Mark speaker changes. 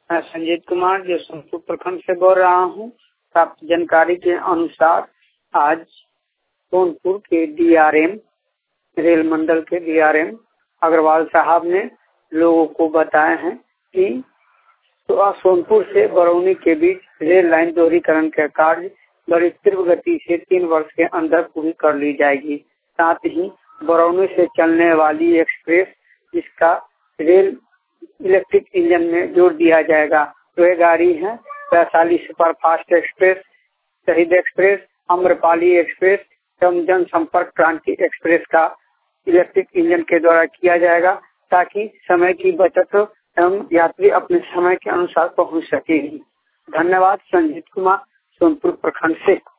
Speaker 1: मैं संजीत कुमार जो सोनपुर प्रखंड से बोल रहा हूँ। प्राप्त जानकारी के अनुसार आज सोनपुर के डीआरएम, रेल मंडल के डीआरएम अग्रवाल साहब ने लोगों को बताए हैं कि तो सोनपुर से बरौनी के बीच रेल लाइन दोहरीकरण का कार्य बड़ी तीव्र गति से 3 वर्ष के अंदर पूरी कर ली जाएगी। साथ ही बरौनी से चलने वाली एक्सप्रेस जिसका रेल इलेक्ट्रिक इंजन में जोड़ दिया जाएगा, वह गाड़ी है Vaishali superfast express, Shaheed express, Amrapali express एवं जनसंपर्क क्रांति एक्सप्रेस का इलेक्ट्रिक इंजन के द्वारा किया जाएगा ताकि समय की बचत हो एवं यात्री अपने समय के अनुसार पहुंच सके। धन्यवाद। संजीत कुमार, सोनपुर प्रखंड से।